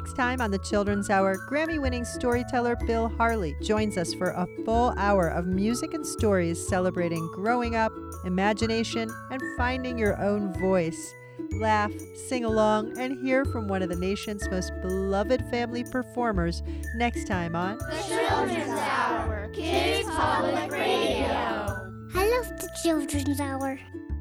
Next time on the Children's Hour, Grammy-winning storyteller Bill Harley joins us for a full hour of music and stories celebrating growing up, imagination, and finding your own voice. Laugh, sing along, and hear from one of the nation's most beloved family performers next time on The Children's Hour, Kids Public Radio. I love the Children's Hour.